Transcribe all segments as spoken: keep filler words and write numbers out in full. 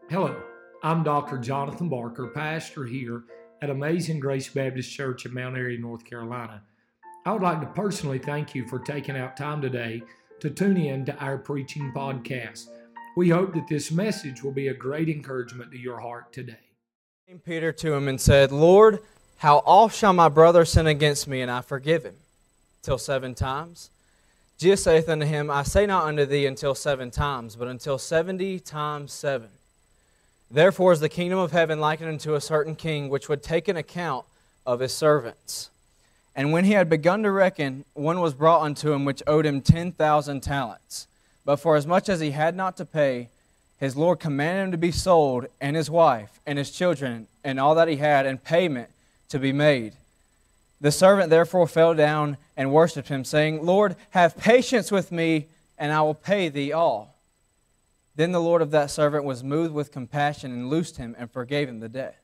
Hello, I'm Doctor Jonathan Barker, pastor here at Amazing Grace Baptist Church in Mount Airy, North Carolina. I would like to personally thank you for taking out time today to tune in to our preaching podcast. We hope that this message will be a great encouragement to your heart today. Came Peter to him and said, Lord, how oft shall my brother sin against me, and I forgive him? Till seven times? Jesus saith unto him, I say not unto thee until seven times, but until seventy times seven. Therefore is the kingdom of heaven likened unto a certain king, which would take an account of his servants. And when he had begun to reckon, one was brought unto him which owed him ten thousand talents. But for as much as he had not to pay, his Lord commanded him to be sold, and his wife, and his children, and all that he had, and payment to be made. The servant therefore fell down and worshipped him, saying, Lord, have patience with me, and I will pay thee all. Then the Lord of that servant was moved with compassion and loosed him and forgave him the debt.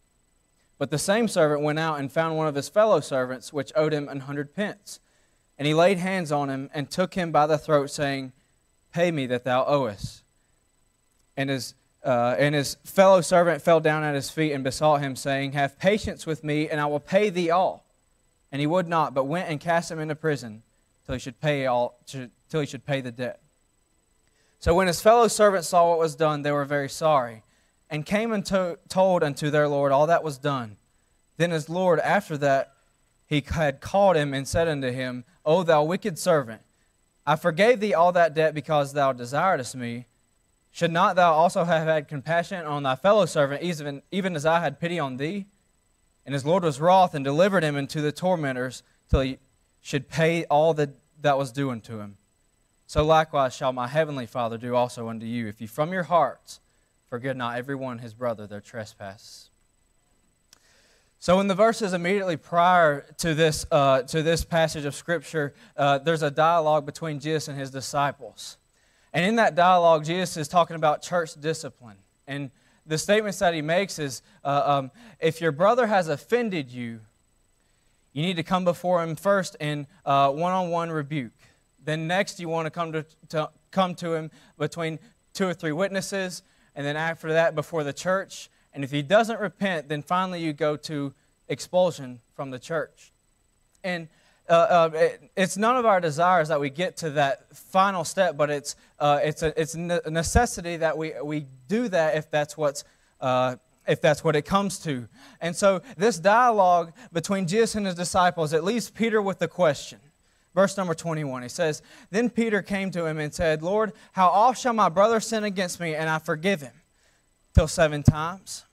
But the same servant went out and found one of his fellow servants, which owed him an hundred pence. And he laid hands on him and took him by the throat, saying, Pay me that thou owest. And his, uh, and his fellow servant fell down at his feet and besought him, saying, Have patience with me, and I will pay thee all. And he would not, but went and cast him into prison till he should pay all, till he should pay the debt. So when his fellow servants saw what was done, they were very sorry, and came and to, told unto their Lord all that was done. Then his Lord, after that, he had called him and said unto him, O thou wicked servant, I forgave thee all that debt because thou desiredest me. Should not thou also have had compassion on thy fellow servant, even, even as I had pity on thee? And his Lord was wroth and delivered him into the tormentors till he should pay all that, that was due unto him. So likewise shall my heavenly Father do also unto you, if you from your hearts forgive not every one his brother their trespasses. So in the verses immediately prior to this uh, to this passage of Scripture, uh, there's a dialogue between Jesus and his disciples. And in that dialogue, Jesus is talking about church discipline. And the statements that he makes is, uh, um, if your brother has offended you, you need to come before him first in uh, one-on-one rebuke. Then next you want to come to, to come to him between two or three witnesses, and then after that before the church. And if he doesn't repent, then finally you go to expulsion from the church. And uh, uh, it, it's none of our desires that we get to that final step, but it's uh, it's a it's a necessity that we we do that if that's what's uh, if that's what it comes to. And so this dialogue between Jesus and his disciples, it leaves Peter with the question. Verse number twenty-one, he says, Then Peter came to him and said, Lord, how oft shall my brother sin against me, and I forgive him? Till seven times?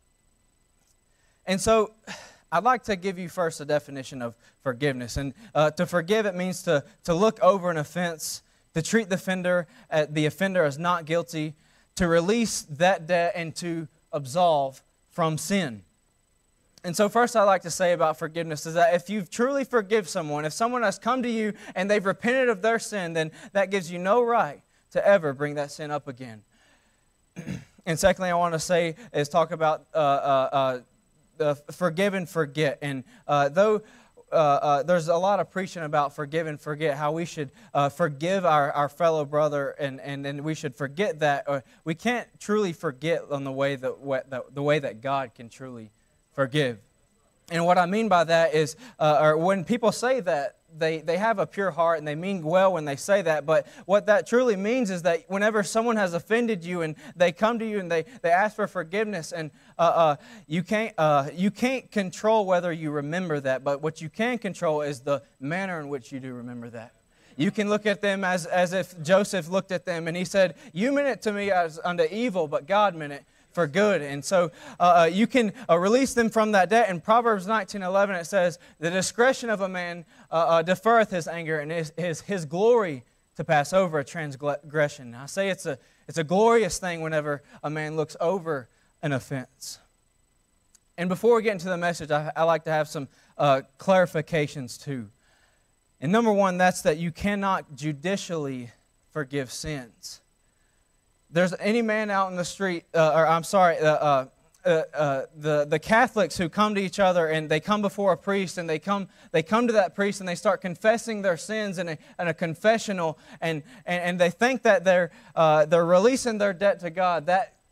And so, I'd like to give you first a definition of forgiveness. And uh, to forgive, it means to, to look over an offense, to treat the offender, uh, the offender as not guilty, to release that debt, and to absolve from sin. And so first I'd like to say about forgiveness is that if you truly forgive someone, if someone has come to you and they've repented of their sin, then that gives you no right to ever bring that sin up again. And secondly, I want to say is talk about uh, uh, uh, the forgive and forget. And uh, though uh, uh, there's a lot of preaching about forgive and forget, how we should uh, forgive our, our fellow brother and, and, and we should forget that, or we can't truly forget on the way that, the way that God can truly forgive. And what I mean by that is, uh, or when people say that, they, they have a pure heart and they mean well when they say that, but what that truly means is that whenever someone has offended you and they come to you and they, they ask for forgiveness, and uh, uh, you can't uh, you can't control whether you remember that, but what you can control is the manner in which you do remember that. You can look at them as, as if Joseph looked at them and he said, you meant it to me as unto evil, but God meant it for good. And so uh, you can uh, release them from that debt. In Proverbs nineteen eleven, it says, the discretion of a man uh, uh, deferreth his anger, and his, his, his glory to pass over a transgression. I say it's a, it's a glorious thing whenever a man looks over an offense. And before we get into the message, I, I like to have some uh, clarifications too. And number one, that's that you cannot judicially forgive sins. There's any man out in the street, uh, or I'm sorry, uh, uh, uh, uh, the the Catholics who come to each other and they come before a priest and they come they come to that priest and they start confessing their sins in a, in a confessional, and, and and they think that they're uh, they're releasing their debt to God. That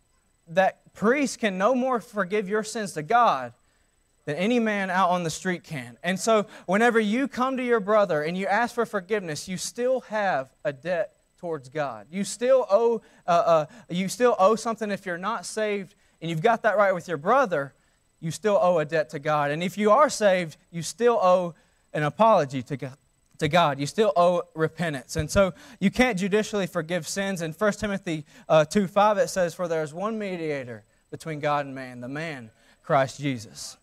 that priest can no more forgive your sins to God than any man out on the street can. And so whenever you come to your brother and you ask for forgiveness, you still have a debt towards God. You still owe uh, uh, you still owe something. If you're not saved and you've got that right with your brother, you still owe a debt to God. And if you are saved, you still owe an apology to God. To God. You still owe repentance. And so you can't judicially forgive sins. In First Timothy uh, two five it says, "For there is one mediator between God and man, the man, Christ Jesus."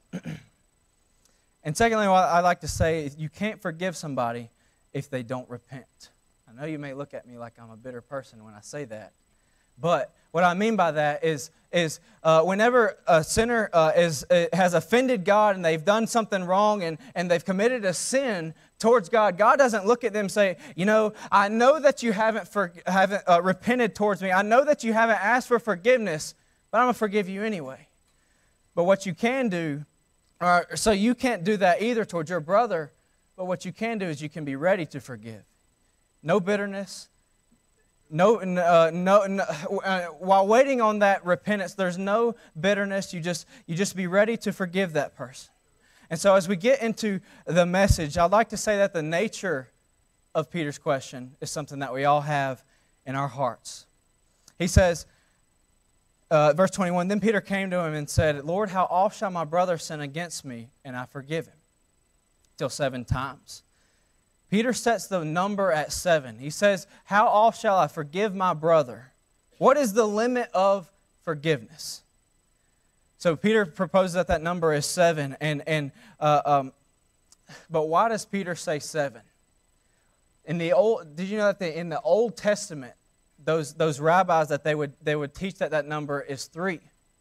And secondly, what I like to say is you can't forgive somebody if they don't repent. I know you may look at me like I'm a bitter person when I say that. But what I mean by that is, is uh, whenever a sinner uh, is uh, has offended God and they've done something wrong and, and they've committed a sin towards God, God doesn't look at them and say, you know, I know that you haven't for, haven't uh, repented towards me. I know that you haven't asked for forgiveness, but I'm going to forgive you anyway. But what you can do, or, so you can't do that either towards your brother, but what you can do is you can be ready to forgive. No bitterness. No, uh, no, no uh, while waiting on that repentance, there's no bitterness. You just, you just be ready to forgive that person. And so as we get into the message, I'd like to say that the nature of Peter's question is something that we all have in our hearts. He says, uh, verse twenty-one, "Then Peter came to him and said, Lord, how oft shall my brother sin against me, and I forgive him? Till seven times. Peter sets the number at seven. He says, how oft shall I forgive my brother? What is the limit of forgiveness? So Peter proposes that that number is seven. And, and uh, um, but why does Peter say seven? In the old, did you know that the, in the Old Testament, those, those rabbis, that they would, they would teach that that number is three.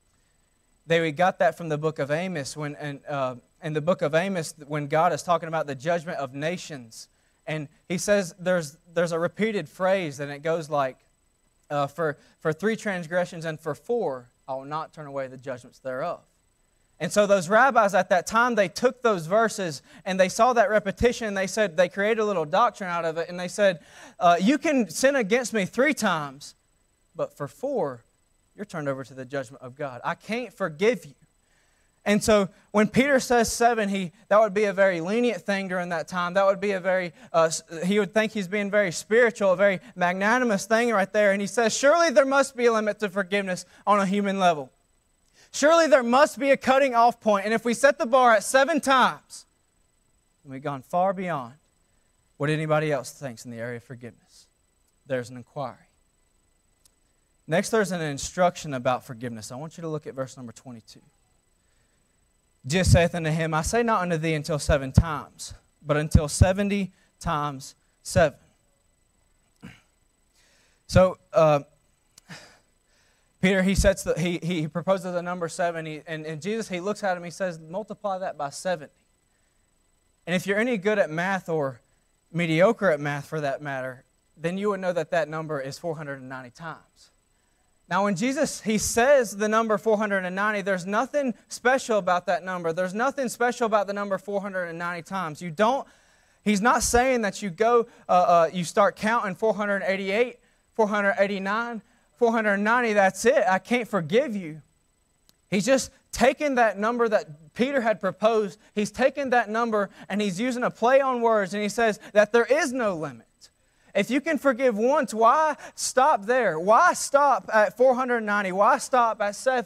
They got that from the book of Amos. When and, uh, in the book of Amos, when God is talking about the judgment of nations, and he says there's there's a repeated phrase, and it goes like, uh, for, for three transgressions and for four, I will not turn away the judgments thereof. And so those rabbis at that time, they took those verses and they saw that repetition, and they said, they created a little doctrine out of it, and they said, uh, you can sin against me three times, but for four, you're turned over to the judgment of God. I can't forgive you. And so when Peter says seven, he that would be a very lenient thing during that time. That would be a very, uh, he would think he's being very spiritual, a very magnanimous thing right there. And he says, surely there must be a limit to forgiveness on a human level. Surely there must be a cutting off point. And if we set the bar at seven times, then we've gone far beyond what anybody else thinks in the area of forgiveness. There's an inquiry. Next, there's an instruction about forgiveness. I want you to look at verse number twenty-two. Jesus saith unto him, I say not unto thee until seven times, but until seventy times seven. So, uh, Peter, he sets the, he, he proposes the number seven, he, and, and Jesus, he looks at him, he says, multiply that by seventy. And if you're any good at math, or mediocre at math for that matter, then you would know that that number is four hundred ninety times. Now, when Jesus, he says the number four hundred ninety, there's nothing special about that number. There's nothing special about the number four hundred ninety times. You don't, he's not saying that you go, uh, uh, you start counting four hundred eighty-eight, four hundred eighty-nine, four hundred ninety, that's it. I can't forgive you. He's just taken that number that Peter had proposed. He's taken that number and he's using a play on words, and he says that there is no limit. If you can forgive once, why stop there? Why stop at four hundred ninety? Why stop at seven?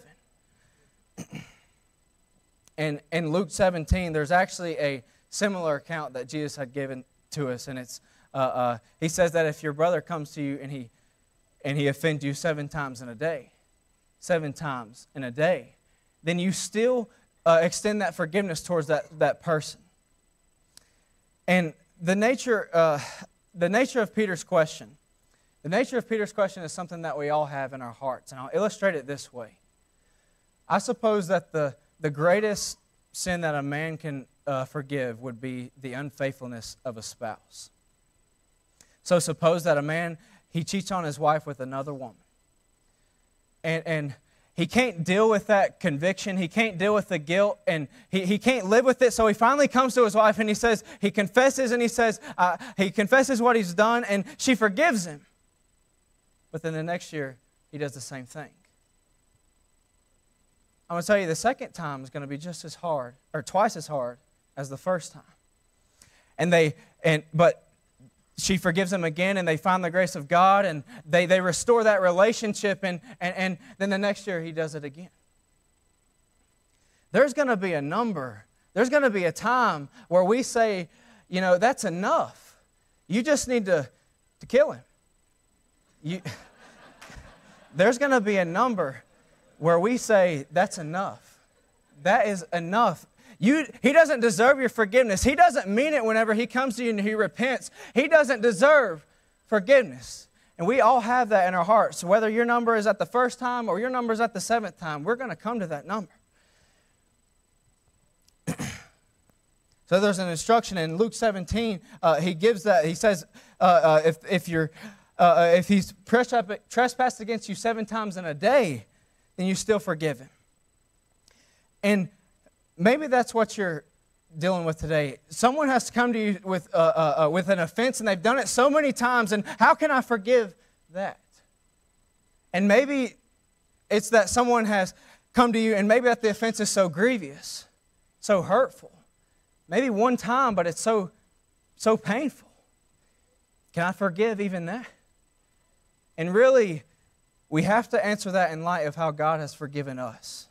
And in Luke seventeen, there's actually a similar account that Jesus had given to us, and it's uh, uh, he says that if your brother comes to you and he and he offends you seven times in a day, seven times in a day, then you still uh, extend that forgiveness towards that that person. And the nature. Uh, The nature of Peter's question, the nature of Peter's question is something that we all have in our hearts, and I'll illustrate it this way. I suppose that the, the greatest sin that a man can uh, forgive would be the unfaithfulness of a spouse. So suppose that a man, he cheats on his wife with another woman, and, and he can't deal with that conviction. He can't deal with the guilt, and he, he can't live with it. So he finally comes to his wife, and he says, he confesses, and he says, uh, he confesses what he's done, and she forgives him. But then the next year, he does the same thing. I'm going to tell you the second time is going to be just as hard, or twice as hard as the first time. And they, and but she forgives him again, and they find the grace of God, and they, they restore that relationship, and, and, and then the next year he does it again. There's going to be a number, there's going to be a time where we say, you know, that's enough. You just need to, to kill him. You, there's going to be a number where we say, that's enough. That is enough. You, he doesn't deserve your forgiveness. He doesn't mean it whenever he comes to you and he repents. He doesn't deserve forgiveness. And we all have that in our hearts. So whether your number is at the first time or your number is at the seventh time, we're going to come to that number. So there's an instruction in Luke seventeen. Uh, he gives that. He says, uh, uh, if, if, you're, uh, if he's trespassed against you seven times in a day, then you still forgive him. And maybe that's what you're dealing with today. Someone has to come to you with, uh, uh, uh, with an offense, and they've done it so many times, and how can I forgive that? And maybe it's that someone has come to you, and maybe that the offense is so grievous, so hurtful. Maybe one time, but it's so, so painful. Can I forgive even that? And really, we have to answer that in light of how God has forgiven us.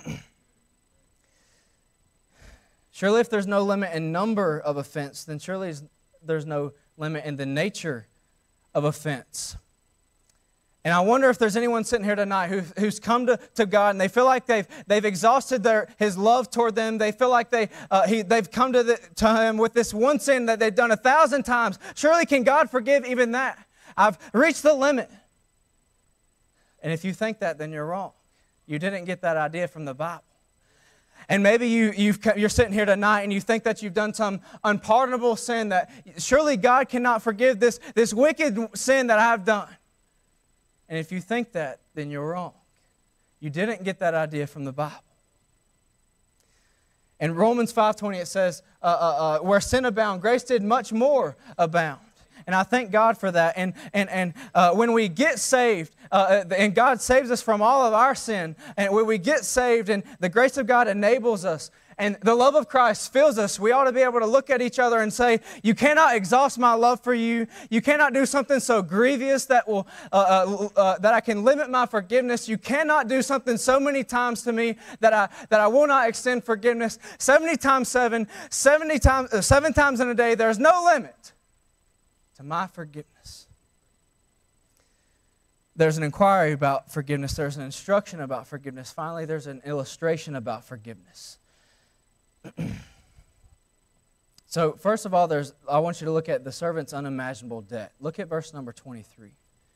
Surely if there's no limit in number of offense, then surely there's no limit in the nature of offense. And I wonder if there's anyone sitting here tonight who, who's come to, to God and they feel like they've, they've exhausted their, His love toward them. They feel like they, uh, he, they've come to, the, to Him with this one sin that they've done a thousand times. Surely can God forgive even that? I've reached the limit. And if you think that, then you're wrong. You didn't get that idea from the Bible. And maybe you, you've, you're sitting here tonight and you think that you've done some unpardonable sin, that surely God cannot forgive this, this wicked sin that I've done. And if you think that, then you're wrong. You didn't get that idea from the Bible. In Romans five twenty it says, uh, uh, uh, where sin abound, grace did much more abound. And I thank God for that. And, and, and uh, when we get saved, uh, and God saves us from all of our sin, and when we get saved and the grace of God enables us, and the love of Christ fills us, we ought to be able to look at each other and say, you cannot exhaust my love for you. You cannot do something so grievous that will uh, uh, uh, that I can limit my forgiveness. You cannot do something so many times to me that I that I will not extend forgiveness. seventy times seven, seventy times, uh, seven times in a day, there's no limit to my forgiveness. There's an inquiry about forgiveness. There's an instruction about forgiveness. Finally, there's an illustration about forgiveness. So, first of all, there's. I want you to look at the servant's unimaginable debt. Look at verse number twenty-three.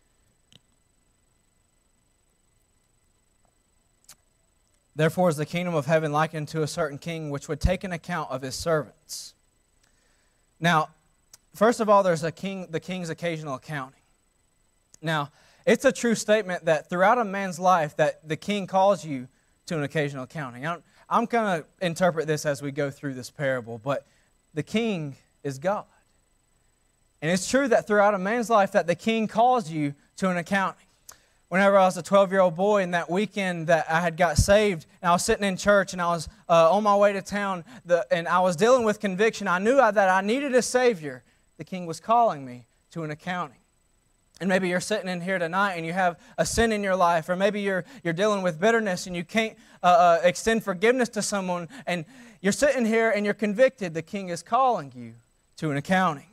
Therefore is the kingdom of heaven likened to a certain king which would take an account of his servants. Now, first of all, there's a king, the king's occasional accounting. Now, it's a true statement that throughout a man's life that the king calls you to an occasional accounting. I don't, I'm going to interpret this as we go through this parable, but the king is God. And it's true that throughout a man's life that the king calls you to an accounting. Whenever I was a twelve-year-old boy, and that weekend that I had got saved, and I was sitting in church, and I was uh, on my way to town, the, and I was dealing with conviction. I knew that I needed a Savior. The king was calling me to an accounting. And maybe you're sitting in here tonight and you have a sin in your life, or maybe you're you're dealing with bitterness and you can't uh, uh, extend forgiveness to someone, and you're sitting here and you're convicted. The king is calling you to an accounting.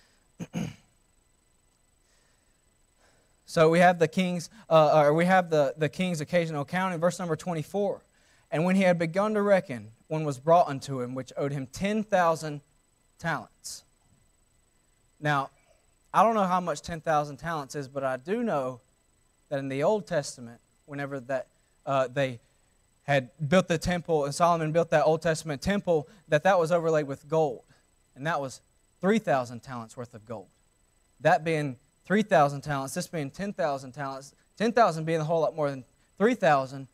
So we have the king's, uh, or we have the, the king's occasional accounting, verse number twenty-four. And when he had begun to reckon, one was brought unto him which owed him ten thousand talents. Now, I don't know how much ten thousand talents is, but I do know that in the Old Testament, whenever that uh, they had built the temple, and Solomon built that Old Testament temple, that that was overlaid with gold. And that was three thousand talents worth of gold. That being three thousand talents, this being ten thousand talents, ten thousand being a whole lot more than three thousand,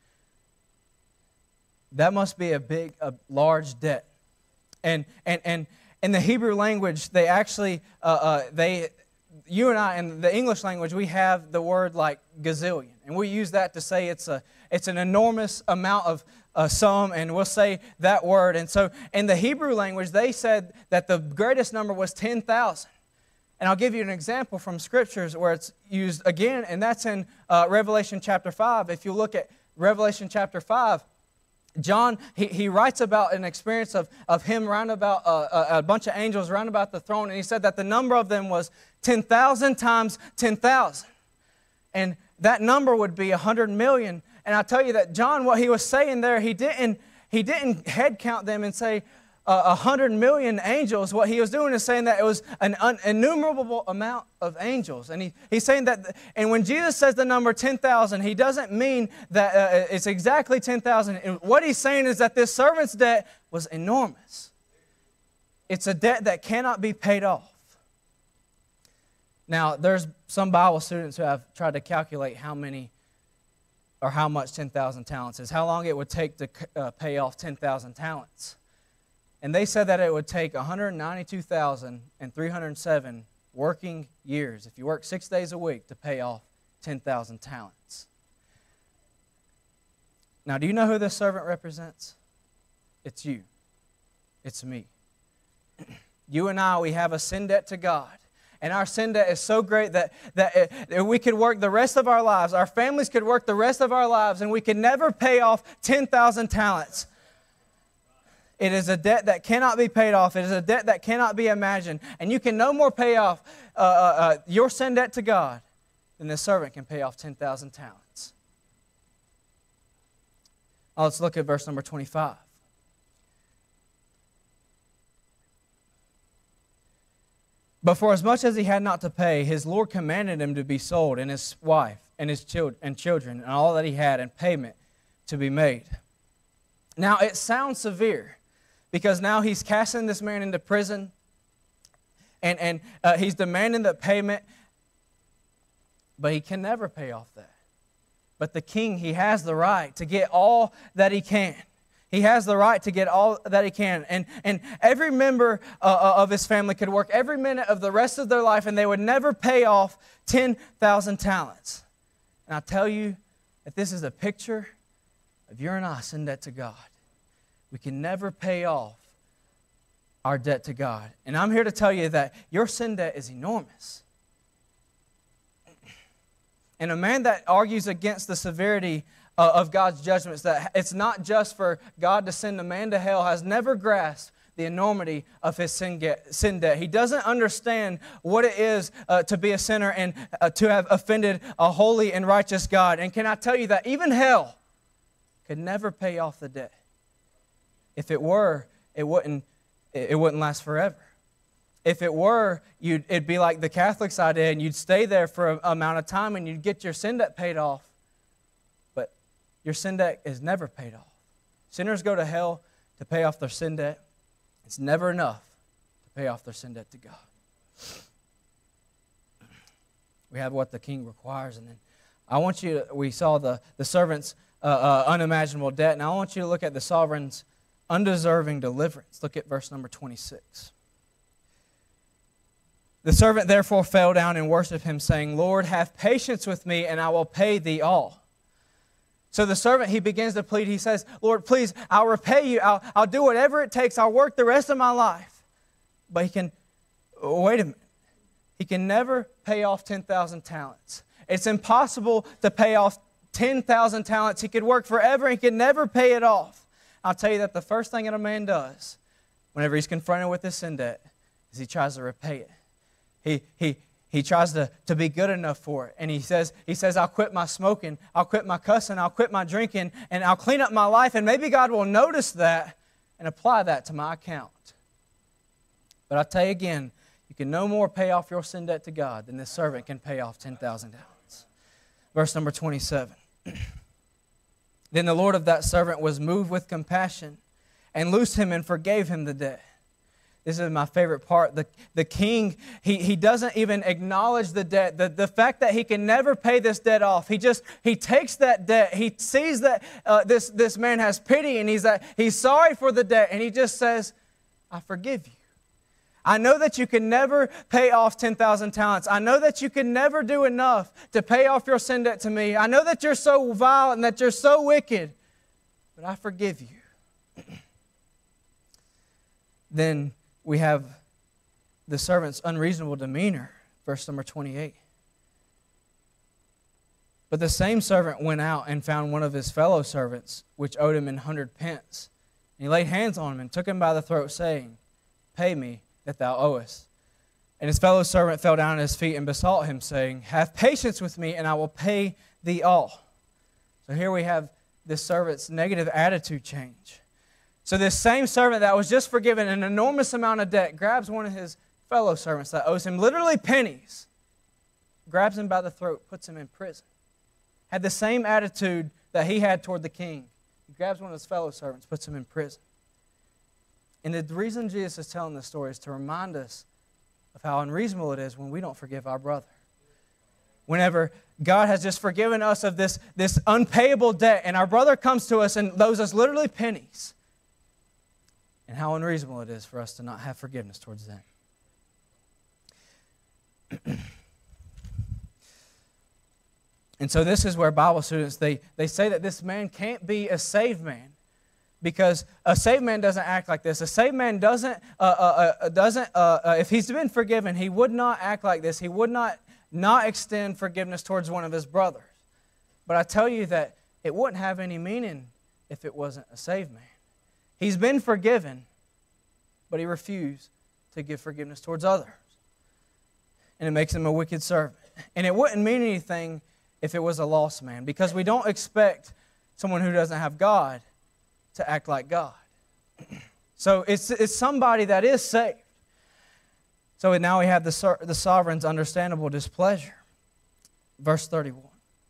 that must be a big, a large debt. And and and in the Hebrew language, they actually, uh, uh, they, you and I, in the English language, we have the word like gazillion. And we use that to say it's a it's an enormous amount of uh, sum, and we'll say that word. And so in the Hebrew language, they said that the greatest number was ten thousand. And I'll give you an example from Scriptures where it's used again, and that's in uh, Revelation chapter five. If you look at Revelation chapter five, John, he, he writes about an experience of, of him round about, uh, a, a bunch of angels round about the throne, and he said that the number of them was ten thousand times ten thousand. And that number would be one hundred million. And I tell you that John, what he was saying there, he didn't, he didn't head count them and say uh, one hundred million angels. What he was doing is saying that it was an innumerable amount of angels. And he, he's saying that, and when Jesus says the number ten thousand, he doesn't mean that uh, it's exactly ten thousand. What he's saying is that this servant's debt was enormous. It's a debt that cannot be paid off. Now, there's some Bible students who have tried to calculate how many or how much ten thousand talents is, how long it would take to uh, pay off ten thousand talents. And they said that it would take one hundred ninety-two thousand three hundred seven working years, if you work six days a week, to pay off ten thousand talents. Now, do you know who this servant represents? It's you. It's me. You and I, we have a sin debt to God. And our sin debt is so great that, that it, we could work the rest of our lives, our families could work the rest of our lives, and we could never pay off ten thousand talents. It is a debt that cannot be paid off. It is a debt that cannot be imagined. And you can no more pay off uh, uh, uh, your sin debt to God than this servant can pay off ten thousand talents. Now let's look at verse number twenty-five. But for as much as he had not to pay, his Lord commanded him to be sold, and his wife, and his children, and children, and all that he had, and payment to be made. Now it sounds severe, because now he's casting this man into prison, and, and uh, he's demanding the payment, but he can never pay off that. But the king, he has the right to get all that he can. He has the right to get all that he can. And, and every member uh, of his family could work every minute of the rest of their life, and they would never pay off ten thousand talents. And I tell you that this is a picture of you and I sin debt to God. We can never pay off our debt to God. And I'm here to tell you that your sin debt is enormous. And a man that argues against the severity Uh, of God's judgments, that it's not just for God to send a man to hell, has never grasped the enormity of his sin, get, sin debt. He doesn't understand what it is uh, to be a sinner and uh, to have offended a holy and righteous God. And can I tell you that even hell could never pay off the debt. If it were, it wouldn't, it wouldn't last forever. If it were, you'd, it'd be like the Catholics idea, and you'd stay there for an amount of time and you'd get your sin debt paid off. Your sin debt is never paid off. Sinners go to hell to pay off their sin debt. It's never enough to pay off their sin debt to God. We have what the king requires. And then I want you to, we saw the, the servant's uh, uh, unimaginable debt. Now I want you to look at the sovereign's undeserving deliverance. Look at verse number twenty-six. The servant therefore fell down and worshipped him, saying, Lord, have patience with me, and I will pay thee all. So the servant, he begins to plead. He says, Lord, please, I'll repay you. I'll, I'll do whatever it takes. I'll work the rest of my life. But he can, wait a minute. He can never pay off ten thousand talents. It's impossible to pay off ten thousand talents. He could work forever. He could never pay it off. I'll tell you that the first thing that a man does whenever he's confronted with his sin debt is he tries to repay it. He, he, He tries to, to be good enough for it. And he says, he says, I'll quit my smoking, I'll quit my cussing, I'll quit my drinking, and I'll clean up my life, and maybe God will notice that and apply that to my account. But I tell you again, you can no more pay off your sin debt to God than this servant can pay off ten thousand talents. Verse number twenty-seven. Then the Lord of that servant was moved with compassion and loosed him and forgave him the debt. This is my favorite part. The, the king, he, he doesn't even acknowledge the debt. The, the fact that he can never pay this debt off. He just, he takes that debt. He sees that uh, this, this man has pity, and he's, that, he's sorry for the debt. And he just says, I forgive you. I know that you can never pay off ten thousand talents. I know that you can never do enough to pay off your sin debt to me. I know that you're so vile and that you're so wicked, but I forgive you. Then we have the servant's unreasonable demeanor, verse number twenty-eight. But the same servant went out and found one of his fellow servants, which owed him an hundred pence. And he laid hands on him and took him by the throat, saying, Pay me that thou owest. And his fellow servant fell down at his feet and besought him, saying, Have patience with me, and I will pay thee all. So here we have this servant's negative attitude change. So this same servant that was just forgiven an enormous amount of debt grabs one of his fellow servants that owes him literally pennies, grabs him by the throat, puts him in prison. Had the same attitude that he had toward the king. He grabs one of his fellow servants, puts him in prison. And the reason Jesus is telling this story is to remind us of how unreasonable it is when we don't forgive our brother. Whenever God has just forgiven us of this, this unpayable debt, and our brother comes to us and owes us literally pennies, and how unreasonable it is for us to not have forgiveness towards them. And so this is where Bible students, they, they say that this man can't be a saved man, because a saved man doesn't act like this. A saved man doesn't, uh, uh, uh, doesn't uh, uh, if he's been forgiven, he would not act like this. He would not not extend forgiveness towards one of his brothers. But I tell you that it wouldn't have any meaning if it wasn't a saved man. He's been forgiven, but he refused to give forgiveness towards others. And it makes him a wicked servant. And it wouldn't mean anything if it was a lost man, because we don't expect someone who doesn't have God to act like God. So it's, it's somebody that is saved. So now we have the, the sovereign's understandable displeasure. Verse thirty-one.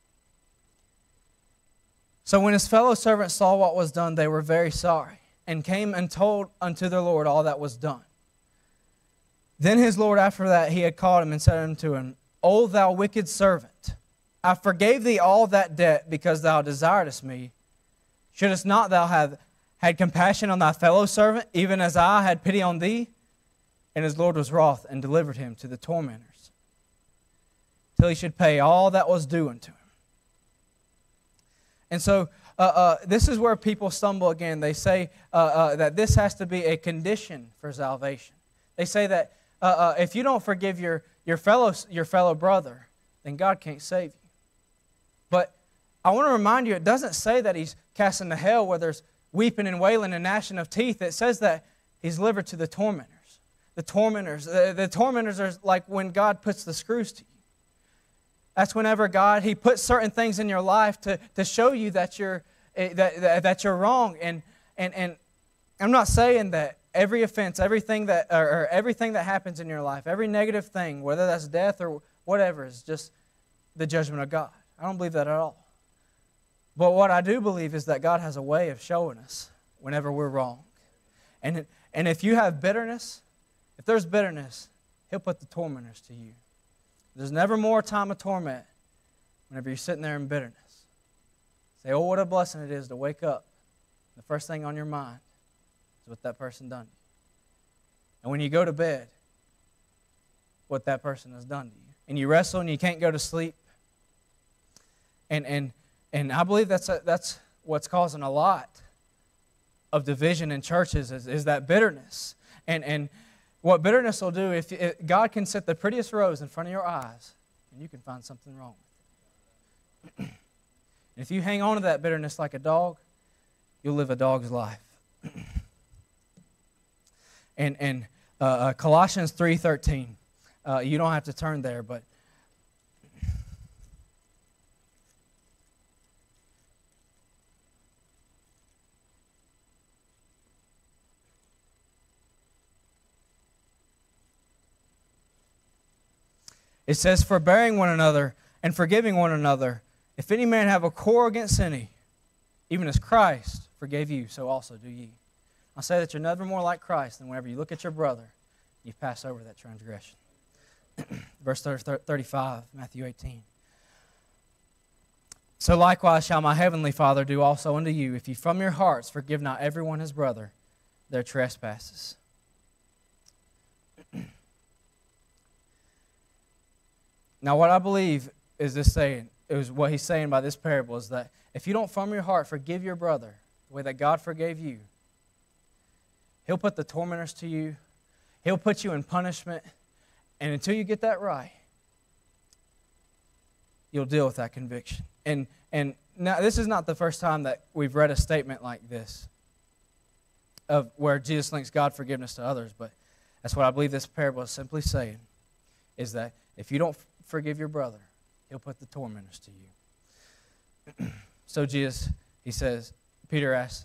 So when his fellow servants saw what was done, they were very sorry, and came and told unto their Lord all that was done. Then his Lord after that he had called him and said unto him, O thou wicked servant, I forgave thee all that debt because thou desiredest me. Shouldest not thou have had compassion on thy fellow servant, even as I had pity on thee? And his Lord was wroth and delivered him to the tormentors, till he should pay all that was due unto him. And so uh, uh, this is where people stumble again. They say uh, uh, that this has to be a condition for salvation. They say that uh, uh, if you don't forgive your, your, fellow, your fellow brother, then God can't save you. But I want to remind you, it doesn't say that he's cast into hell where there's weeping and wailing and gnashing of teeth. It says that he's delivered to the tormentors. The tormentors. The, the tormentors are like when God puts the screws to you. That's whenever God, he puts certain things in your life to, to show you that you're, that, that, that you're wrong. And, and, and I'm not saying that every offense, everything that, or, or everything that happens in your life, every negative thing, whether that's death or whatever, is just the judgment of God. I don't believe that at all. But what I do believe is that God has a way of showing us whenever we're wrong. And, and if you have bitterness, if there's bitterness, he'll put the tormentors to you. There's never more time of torment whenever you're sitting there in bitterness. Say, oh, what a blessing it is to wake up. The first thing on your mind is what that person done to you. And when you go to bed, what that person has done to you. And you wrestle and you can't go to sleep. And and and I believe that's a, that's what's causing a lot of division in churches is, is that bitterness. And and what bitterness will do, if, if God can set the prettiest rose in front of your eyes, and you can find something wrong with it. If you hang on to that bitterness like a dog, you'll live a dog's life. and and uh, uh, Colossians three thirteen, uh, you don't have to turn there, but it says, forbearing one another and forgiving one another. If any man have a quarrel against any, even as Christ forgave you, so also do ye. I'll say that you're never more like Christ than whenever you look at your brother, you pass over that transgression. Verse thirty-five, Matthew eighteen. So likewise shall my heavenly Father do also unto you, if ye from your hearts forgive not every one his brother their trespasses. Now, what I believe is this saying, it was what he's saying by this parable is that if you don't from your heart forgive your brother the way that God forgave you, he'll put the tormentors to you. He'll put you in punishment. And until you get that right, you'll deal with that conviction. And and now this is not the first time that we've read a statement like this of where Jesus links God's forgiveness to others, but that's what I believe this parable is simply saying, is that if you don't forgive your brother, he'll put the tormentors to you. So Jesus, he says, Peter asks,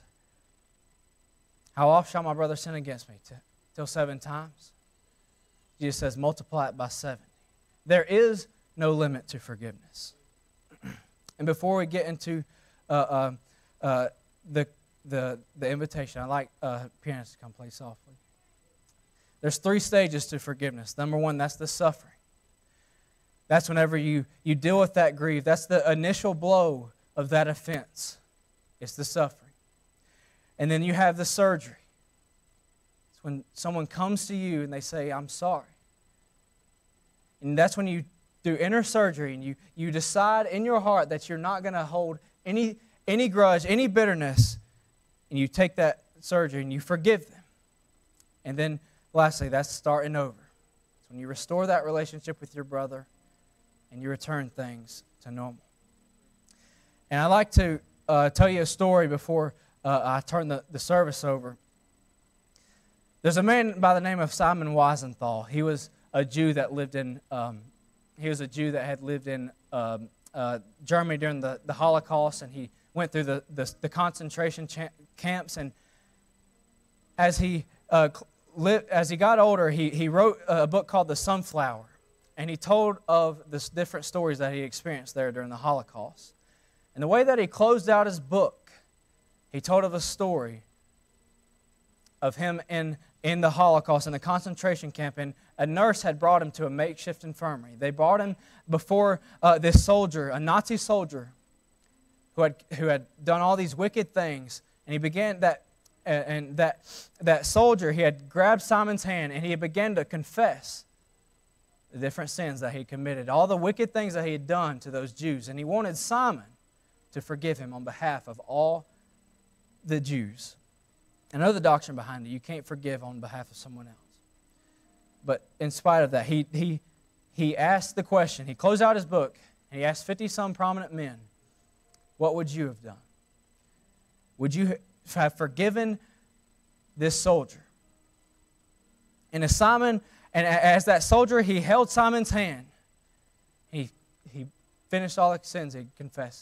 how oft shall my brother sin against me? Till seven times? Jesus says, multiply it by seventy. There is no limit to forgiveness. And before we get into uh, uh, uh, the, the, the invitation, I'd like uh, pianists to come play softly. There's three stages to forgiveness. Number one, that's the suffering. That's whenever you, you deal with that grief. That's the initial blow of that offense. It's the suffering. And then you have the surgery. It's when someone comes to you and they say, I'm sorry. And that's when you do inner surgery and you, you decide in your heart that you're not going to hold any, any grudge, any bitterness, and you take that surgery and you forgive them. And then lastly, that's starting over. It's when you restore that relationship with your brother and you return things to normal. And I'd like to uh, tell you a story before uh, I turn the, the service over. There's a man by the name of Simon Wiesenthal. He was a Jew that lived in, um, he was a Jew that had lived in um, uh, Germany during the, the Holocaust, and he went through the, the, the concentration cha- camps. And as he uh, lived, as he got older, he, he wrote a book called The Sunflower. And he told of the different stories that he experienced there during the Holocaust. And the way that he closed out his book, he told of a story of him in, in the Holocaust, in the concentration camp. And a nurse had brought him to a makeshift infirmary. They brought him before uh, this soldier, a Nazi soldier, who had, who had done all these wicked things. And he began that, uh, and that, that soldier, he had grabbed Simon's hand and he began to confess the different sins that he committed, all the wicked things that he had done to those Jews. And he wanted Simon to forgive him on behalf of all the Jews. I know the doctrine behind it. You can't forgive on behalf of someone else. But in spite of that, he, he, he asked the question. He closed out his book, and he asked fifty-some prominent men, what would you have done? Would you have forgiven this soldier? And as Simon... And as that soldier, he held Simon's hand. He, he finished all the sins he'd confessed.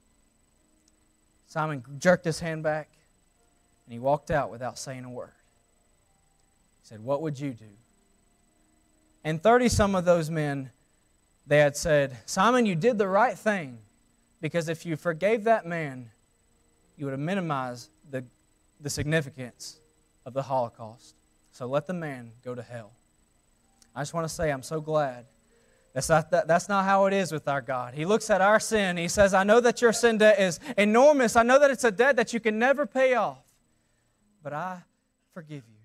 Simon jerked his hand back, and he walked out without saying a word. He said, what would you do? And thirty-some of those men, they had said, Simon, you did the right thing, because if you forgave that man, you would have minimized the, the significance of the Holocaust. So let the man go to hell. I just want to say I'm so glad. That's not, that, that's not how it is with our God. He looks at our sin. He says, I know that your sin debt is enormous. I know that it's a debt that you can never pay off. But I forgive you.